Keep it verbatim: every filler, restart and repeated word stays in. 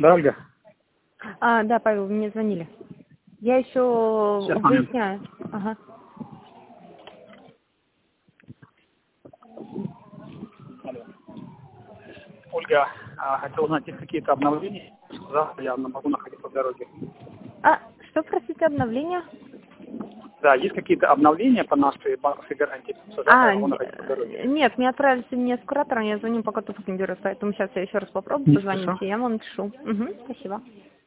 Да, Ольга? А, да, Павел, вы мне звонили. Я еще Сейчас, выясняю. Ага. Ольга, а, хотел узнать, есть какие-то обновления? Завтра я могу находиться в дороге. А, что, простите, обновление? Да, есть какие-то обновления по нашей банковской гарантии? Что завтра А, я могу н- находиться в дороге. нет, мне отправили сегодня с куратором, я звоню, пока трубку не беру, поэтому сейчас я еще раз попробую Не позвонить, слышу. и я вам напишу. Угу, спасибо.